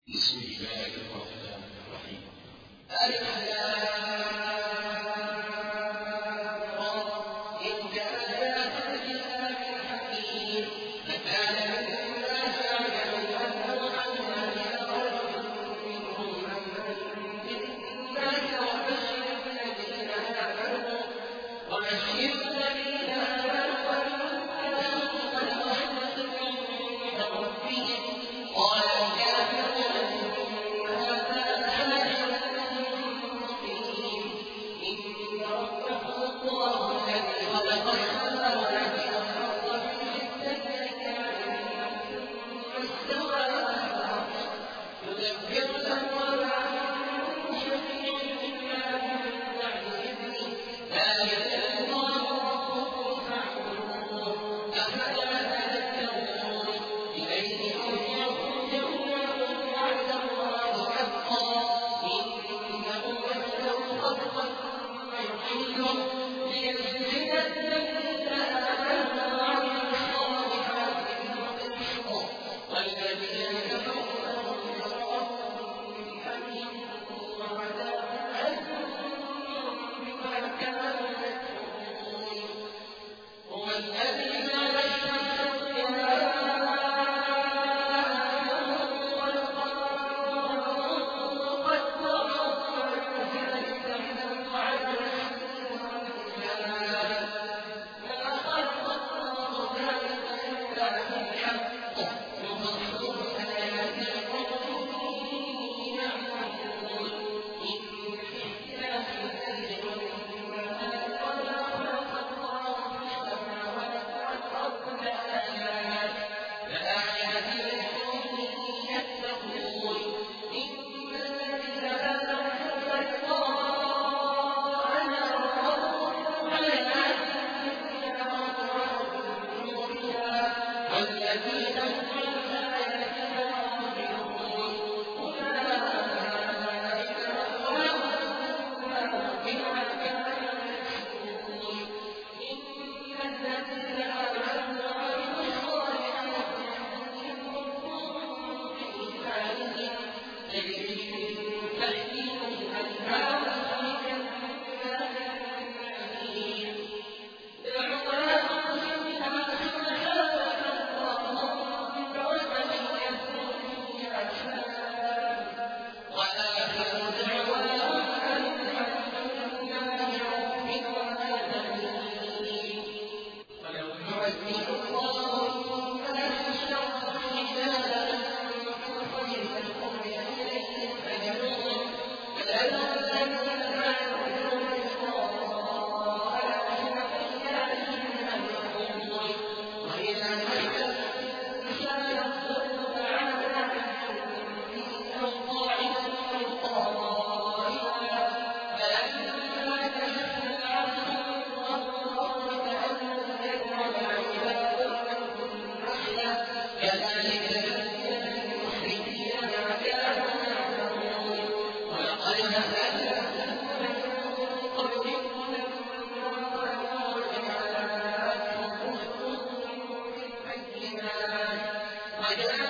بسم الله الرحمن الرحيم. تلك آيات الكتاب الحكيم. فكان للناس عجبا أن أوحينا إلى رجل منهم أن أنذر الناس وبشر الذين آمنوا أن لهم صدقات عند ربهم. قال الكافرون إن هذا لساحر مبين. إن ربكم الله الذي خلق السماوات والأرض في 6 أيام ثم استوى على العرش يدبر الأمر من شفيع إلا من بعد إذنه ذلك الله ربكم فاعبدوه أفلا تذكرون. إليه مرجعكم جميعا وعد الله حقا إنه يبدأ الخلق ثم يعيده ليجزي الذين آمنوا وعملوا الصالحات بالقسط والذين كفروا لهم شراب من حميم وعذاب أليم بما كانوا يكفرون. هو الذي جعل الشمس ضياء وقدره منازل لتعلموا عدد السنين والحساب. ما خلق الله ذلك إلا بالحق يفصل الآيات لقوم يعلمون. إن في اختلاف الليل والنهار وما خلق الله في السماوات والأرض لآيات لقوم يتقون. إن الذين آمنوا بلقاءنا وقروا حياة الدنيا وغرورها والذين هم عن آياتنا غافلون أولئك مأواهم النار بما كانوا يكسبون. إن الذين آمنوا وعملوا الصالحات يهديهم بإيمانهم تجري من تحتهم الأنهار في جنات النعيم دعواهم فيها سبحانك اللهم وتحيتهم فيها سلام وآخر دعواهم أن الحمد لله رب العالمين. ولو يعذب الله الناس شر الحساب بالخير لقضي إليهم أجلهم فلولا الذين لا يرجون لقاءنا في أيامهم أن يقولون وإذا مس الإنسان الضر دعانا من أو قاعدا أو قائما فلما كشفنا عنه الضر كأن يدعو عباد لكم نحيا كذلك زين للمشركين ما كانوا يعملون. ولقد أهلكنا من قبلكم لما ظلموا وجاءتهم رسلهم بالبينات وما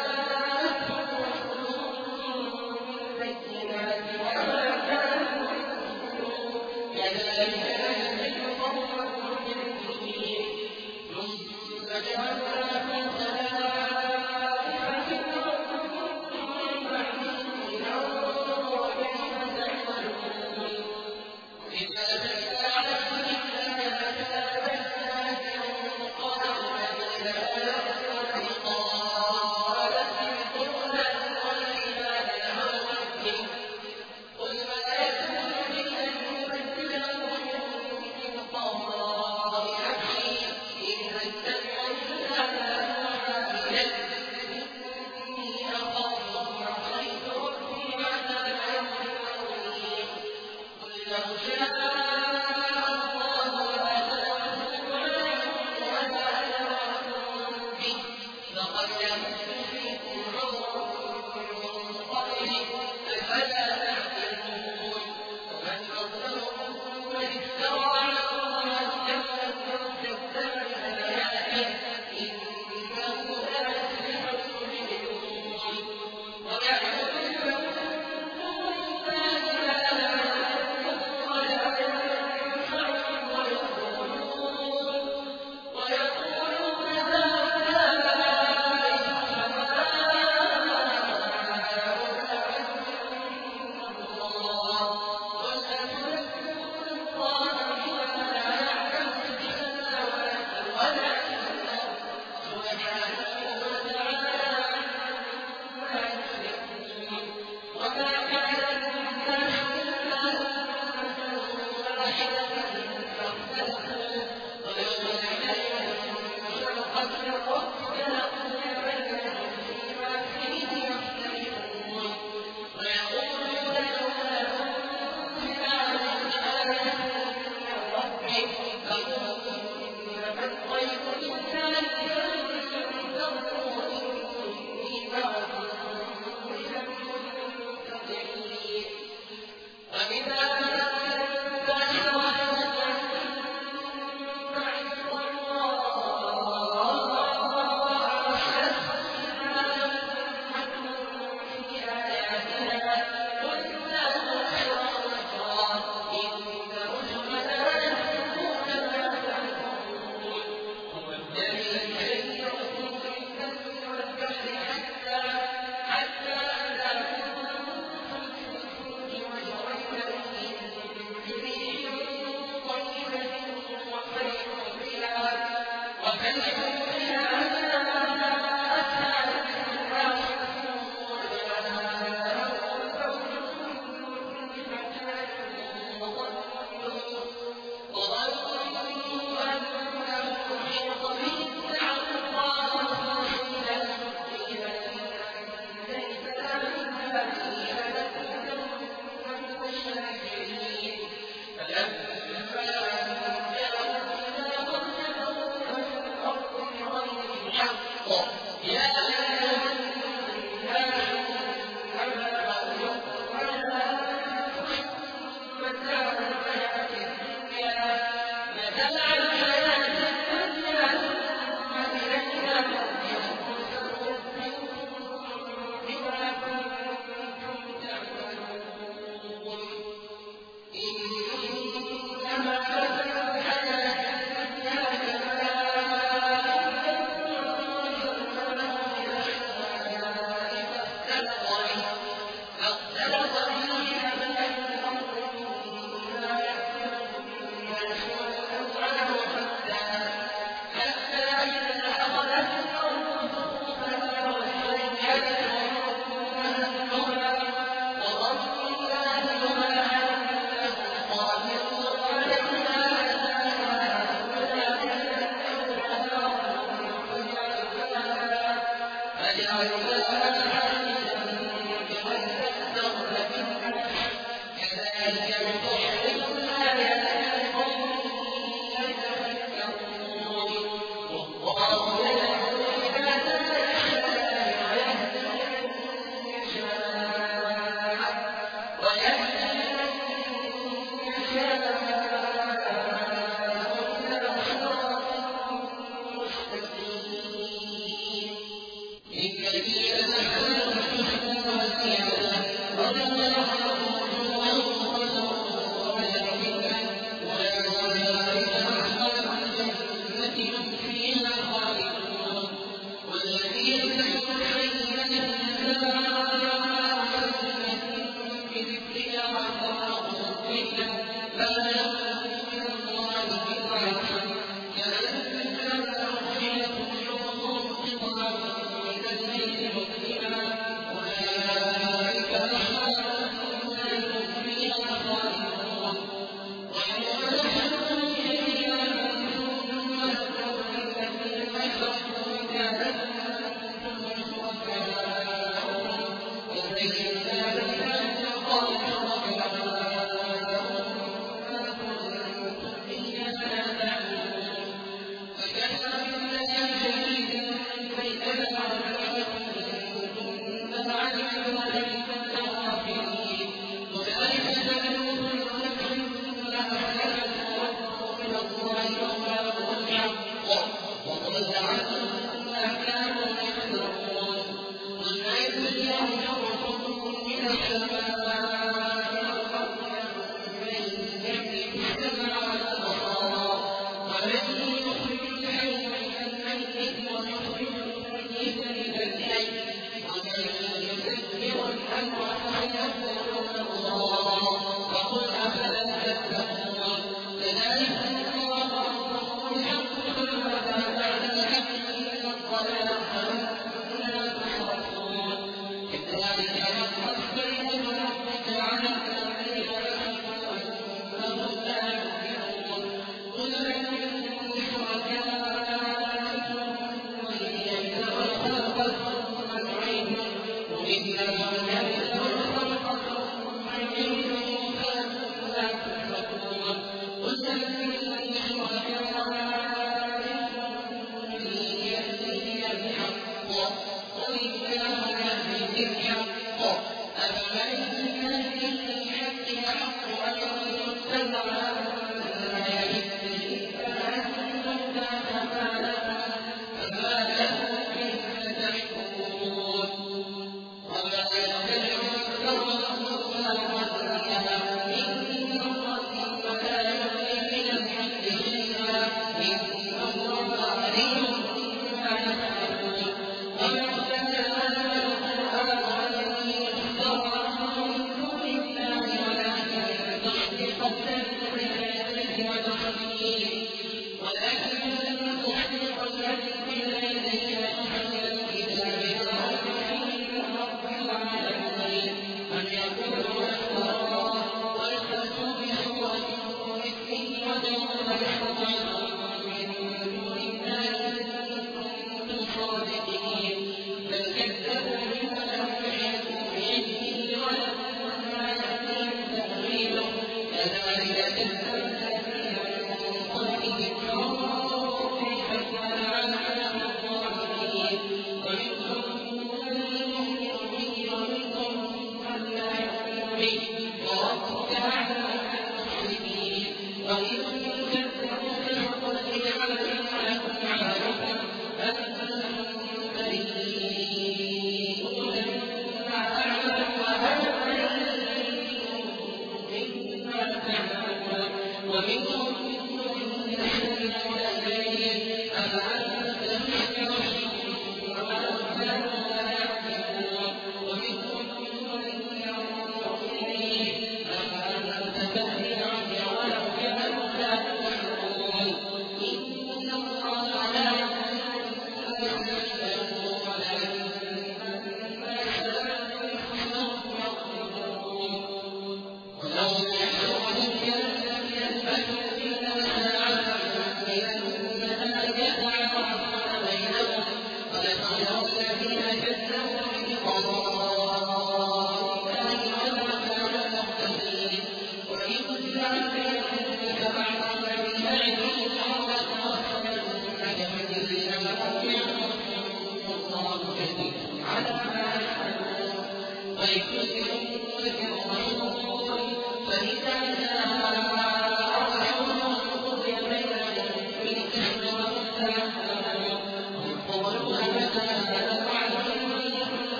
كانوا يكذبون. كذلك نجزي القوم المجرمين. ثم جعلناكم خلائف في الأرض من بعدهم لننظر كيف تعملون. وإذا تتلى عليهم آياتنا بينات قال الذين لا يرجون لقاءنا ائت بالقرآن غير هذا أو بدله قل ما يكون لي أن أبدله من تلقاء نفسي إن أتبع إلا ما يوحى إلي إني أخاف إن عصيت ربي عذاب يوم عظيم. قل لو شاء الله لآتاكم عليكم وما أدراكم به فقد لبثت فيكم عمرا من قبله أفلا تعقلون. ومن أظلم ممن افترى على الله كذبا أو كذب بآياته إنه لا يفلح المجرمون. ويعبدون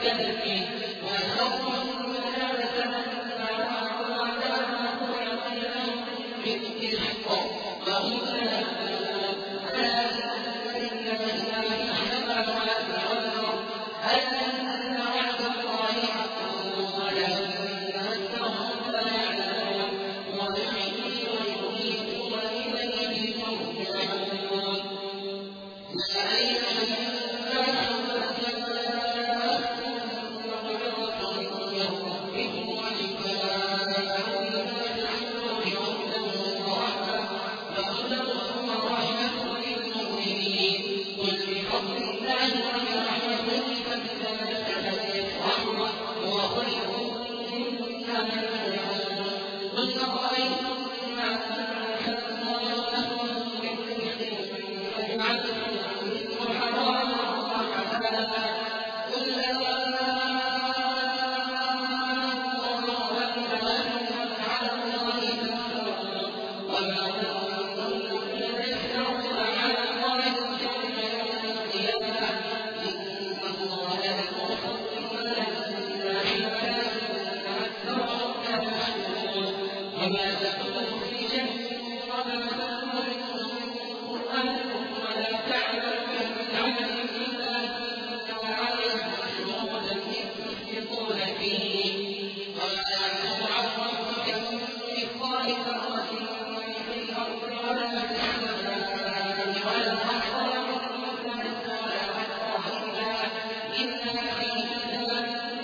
كَلْبِهِ وَأَسَرُّوا النَّدَامَةَ لَمَّا رَأَوْا الْعَذَابَ وَقُضِيَ أَمْرُهُم بِالْقِسْطِ وَهُمْ لَا يُظْلَمُونَ أَلَا إِنَّ لِلَّهِ مَا فِي السَّمَاوَاتِ وَالْأَرْضِ أَلَّا إِنَّ وَعْدَ اللَّهِ حَقٌّ وَلَٰكِنَّ أَكْثَرَهُمْ لَا يَعْلَمُونَ هُوَ يُحْيِي وَيُمِيتُ وَإِلَيْهِ تُرْجَعُونَ يَا أَيُّهَا النَّاسُ قَدْ جَاءَتْكُم مَّوْعِظَةٌ مِّن رَّبِّكُمْ وَشِفَاءٌ لِّمَا فِي الصُّدُورِ وَهُدًى وَرَحْمَةٌ لِّلْمُؤْمِنِينَ قُلْ بِفَضْلِ اللَّهِ وَبِرَحْمَتِهِ فَبِذَٰلِكَ فَلْيَفْرَحُوا هُوَ خَيْرٌ مِّمَّا يَجْمَعُونَ قُلْ أَرَأَيْتُم مَّا أَنزَلَ اللَّهُ لَكُم مِّن رِّزْقٍ فَجَعَلْتُم مِّنْهُ حَرَامًا وَحَلَالًا قُلْ اللَّهُ أَذِنَ لَكُمْ أَمْ عَلَى اللَّهِ تَفْتَرُونَ وَمَا ظَنُّ الَّذِينَ يَفْتَرُونَ عَلَى اللَّهِ الْكَذِبَ يَوْمَ الْقِيَامَةِ إِنَّ اللَّهَ لَذُو فَضْلٍ عَلَى النَّاسِ وَلَٰكِنَّ أَكْثَرَهُمْ لَا يَشْكُرُونَ وَمَا تَكُونُ فِي شَأْنٍ وَمَا تَتْلُو مِنْهُ مِن قُرْآنٍ وَلَا تَعْمَلُونَ مِنْ عَمَلٍ إِلَّا كُنَّا عَلَيْكُمْ شُهُودًا إِذْ تُفِيضُونَ فِيهِ وَمَا يَعْزُبُ عَن رَّبِّكَ مِن مِّثْقَالِ ذَرَّةٍ فِي الْأَرْضِ وَلَا فِي السَّمَاءِ وَلَا أَصْغَرَ مِن ذَٰلِكَ وَلَا أَكْبَرَ إِلَّا فِي كِتَابٍ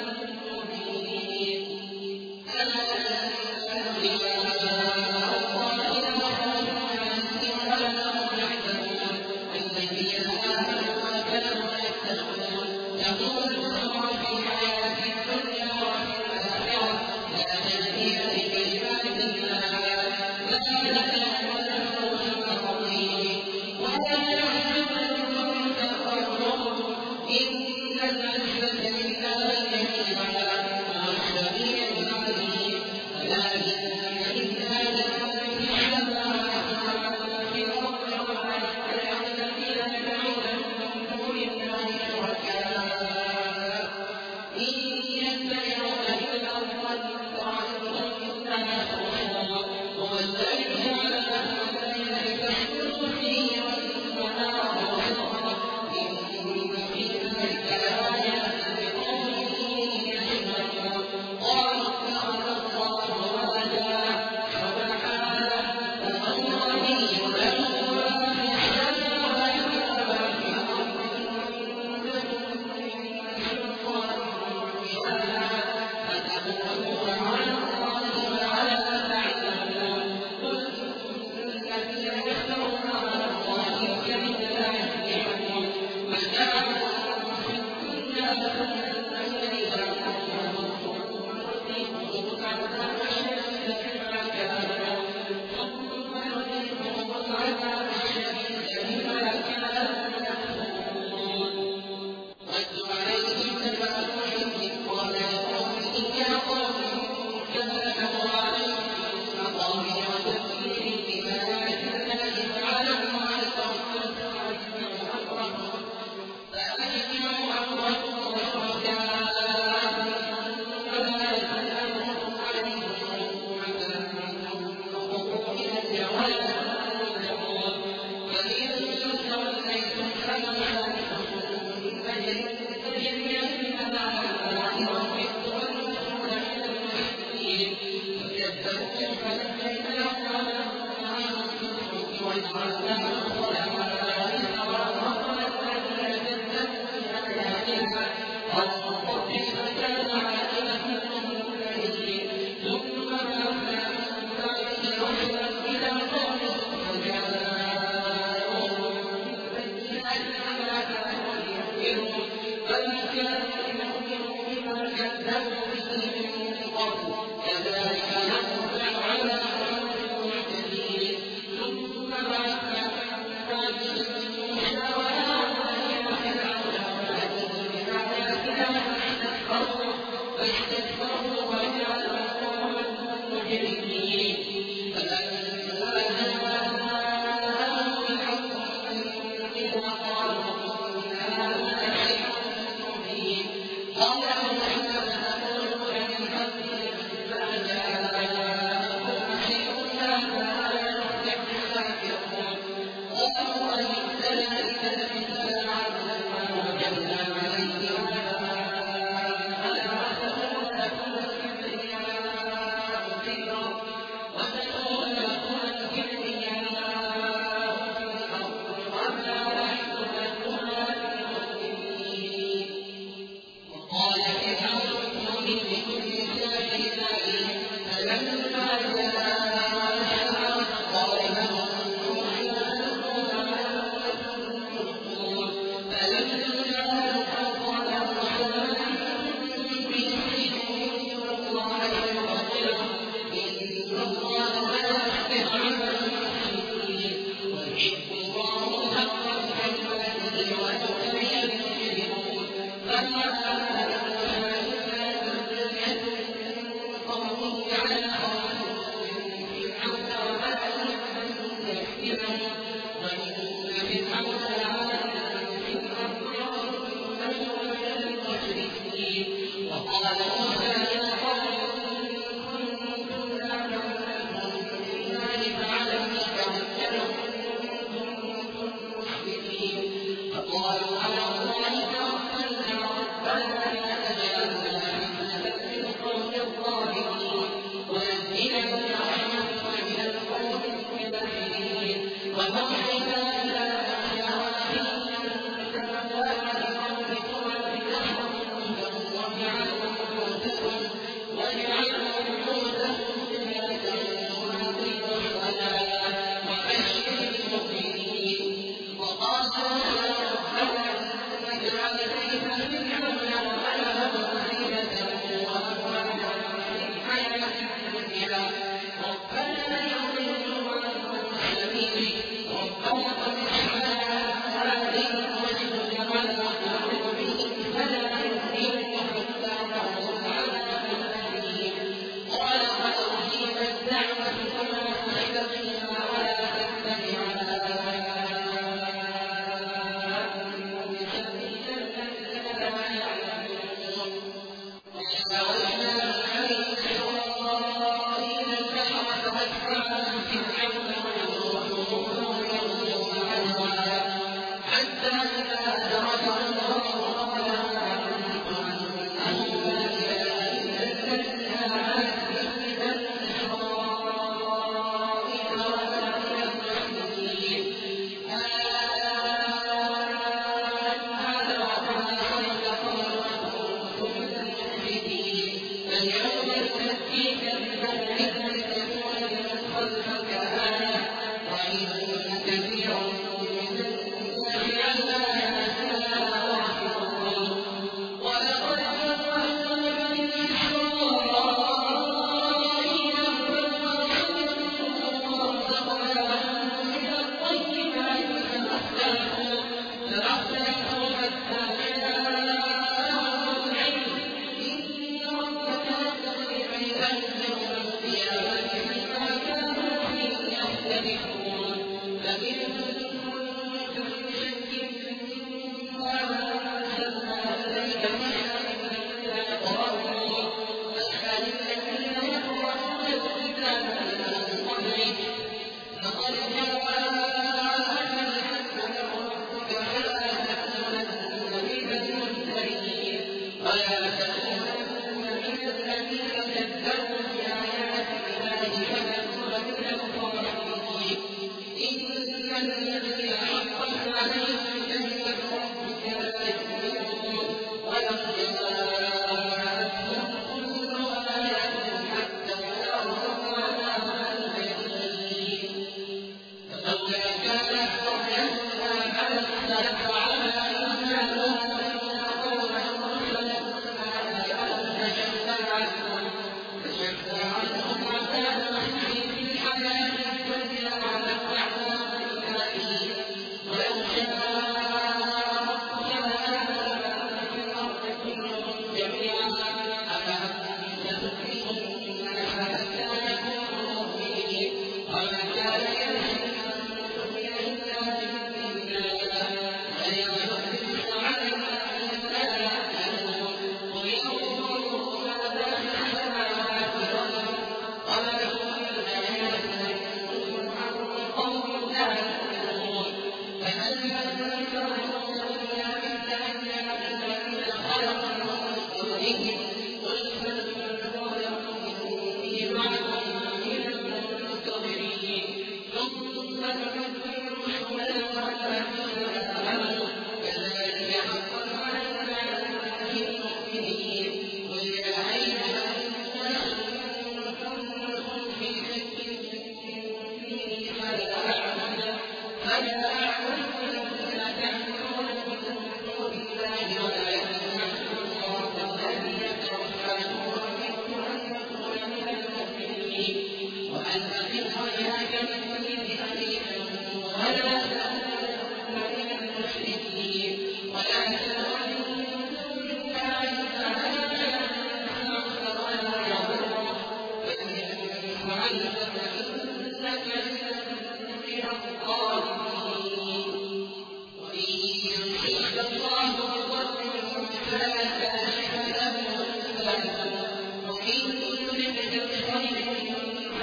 مُّبِينٍ أَلَا إِنَّ أَوْلِيَاءَ اللَّهِ لَا خَوْفٌ عَلَيْهِمْ وَلَا هُمْ يَحْزَنُونَ الَّذِينَ آمَنُوا وَكَانُوا يَتَّقُونَ لَهُمُ الْبُشْرَىٰ فِي الْحَيَاةِ الدُّنْيَا وَفِي الْآخِرَةِ لَا تَبْدِيلَ لِكَلِمَاتِ اللَّهِ ذَٰلِكَ هُوَ الْفَوْزُ الْعَظِيمُ وَلَا يَحْزُنكَ فَقْرُهُمْ إِنَّ الْعِزَّةَ لِلَّهِ جَمِيعًا هُوَ السَّمِيعُ الْعَلِيمُ أَلَا إِنَّ لِلَّهِ مَن فِي السَّمَاوَاتِ وَمَن فِي الْأَرْضِ وَمَا يَتَّبِعُ الَّذِينَ يَدْعُونَ مِن دُونِ اللَّهِ شُرَكَاءَ إِن يَتَّبِعُونَ إِلَّا الظَّنَّ وَإِنْ هُمْ إِلَّا يَخْرُصُونَ هُوَ الَّذِي جَعَلَ لَكُمُ اللَّيْلَ لِتَسْكُنُوا فِيهِ وَالنَّهَارَ مُبْصِرًا إِنَّ فِي ذَٰلِكَ لَآيَاتٍ لِّقَوْمٍ يَسْمَعُونَ قَالُوا اتَّخَذَ اللَّهُ وَلَدًا سُبْحَانَهُ لَهُ وَلِيٌّ لَّهُ مَا فِي السَّمَاوَاتِ وَمَا فِي الْأَرْضِ إِن تَكُن مِّن سُلْطَانٍ بِهَٰذَا فَتَقُولُوا عَلَى اللَّهِ مَا لَا تَعْلَمُونَ قُلْ إِنَّ الَّذِينَ يَفْتَرُونَ عَلَى اللَّهِ الْكَذِبَ لَا يُفْلِحُونَ مَتَاعٌ فِي الدُّنْيَا ثُمَّ إِلَيْنَا مَرْجِعُهُمْ ثُمَّ نُذِيقُهُمُ الْعَذَابَ الشَّدِيدَ بِمَا كَانُوا يَكْفُرُونَ وَاتْلُ عَلَيْهِمْ نَبَأَ نُوحٍ إِذْ قَالَ لِقَوْمِهِ يَا قَوْمِ إِن كَانَ كَبُرَ عَلَيْكُم مَّقَامِي وَتَذْكِيرِي بِآيَاتِ اللَّهِ فَعَلَى اللَّهِ تَوَكَّلْتُ فَأَجْمِعُوا أَمْرَكُمْ وَشُرَكَاءَكُمْ ثُمَّ لَا يَكُنْ أَمْرُكُمْ عَلَيْكُمْ غُمَّةً ثُمَّ قُضُوا إِلَيَّ وَلَا تُنظِرُونِ فَإِن تَوَلَّيْتُمْ فَمَا سَأَلْتُكُم مِّنْ أَجْرٍ فَإِنَّمَا أَنَا نَذِيرٌ وَالرَّسُولَ مِنَ الْمُرْسَلِينَ فَكَذَّبُوهُ فَنَجَّيْنَاهُ وَمَن مَّعَهُ فِي الْفُلْكِ وَجَعَلْنَاهُمْ خَلَائِفَ وَأَغْرَقْنَا الَّذِينَ كَذَّبُوا بِآيَاتِنَا فَانظُرْ كَيْفَ كَانَ عَاقِبَةُ الْمُنذَرِينَ ثُمَّ بَعَثْنَا مِن بَعْدِهِ رُسُلًا إِلَىٰ قَوْمِهِمْ فَجَاءُوهُم بِالْبَيِّنَاتِ فَمَا كَانُوا لِيُؤْمِنُوا بِمَا كَذَّبُوا بِهِ مِن قَبْلُ كَذَٰلِكَ نَطْبَعُ عَلَىٰ قُلُوبِ الْمُعْتَدِينَ ثُمَّ بَعَثْنَا مِن بَعْدِهِم مُّوسَىٰ وَهَارُونَ إِلَىٰ فِرْعَوْنَ وَمَلَئِهِ بِآيَاتِنَا فَاسْتَكْبَرُوا وَكَانُوا قَوْمًا مُّجْرِمِينَ فَلَمَّا جَاءَهُمُ الْحَقُّ مِنْ عِندِنَا قَالُوا إِنَّ هَٰذَا لَسِحْرٌ مُّبِينٌ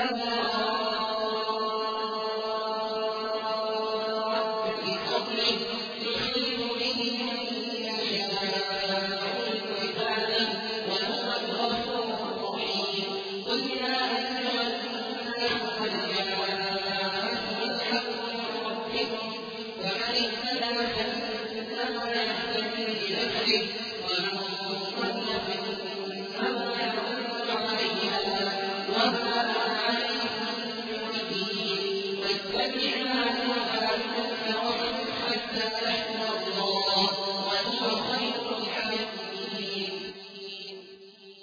الْأَبْرَارِ